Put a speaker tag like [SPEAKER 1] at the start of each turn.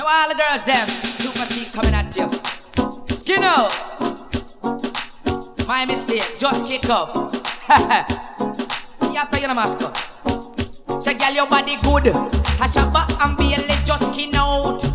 [SPEAKER 1] all the girls them. Super C coming at you. Skin out. My mistake, just kick up. You have to, you know, mask up. Say, girl, your body good. Hash up back and belly, just skin out.